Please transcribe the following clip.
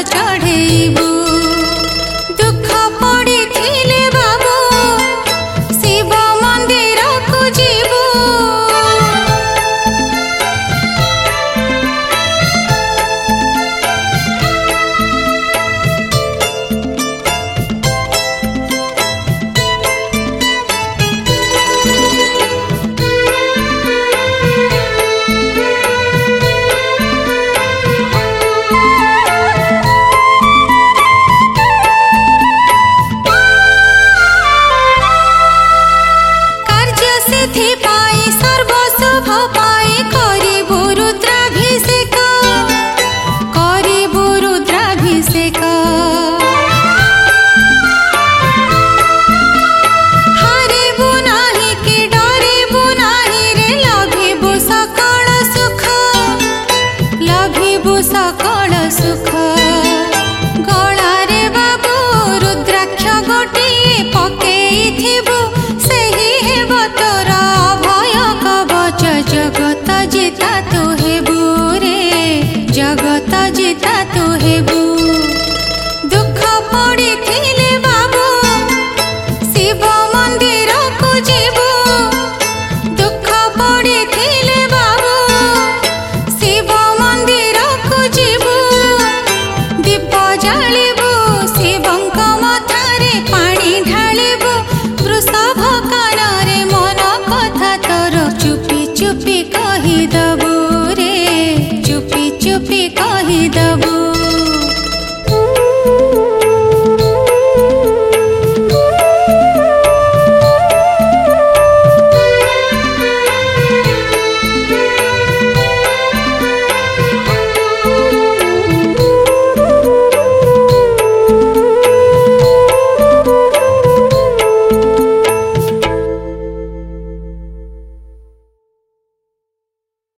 चढ़ेबू दुख पड़ी थिले बाबू शिव मंदिर को जीवू सकल सुख गलारे बाबू रुद्राक्ष गोटिए पकेइथिबु सेही हेब तोर अभय कवच जगत जिता तू हेबू रे जगत जिता तू हेबू दुख पड़ी थिले बाबू शिव मंदिर को जीवू दुख पड़ी थिले बाबू शिव मंदिर जीवू दीप जालिबू शिवंक मथारे पानी ढालिबू वृषभ काନରେ मन कथा तोर चुपी चुपी कहिदबू रे चुपी चुपी कहिदबू।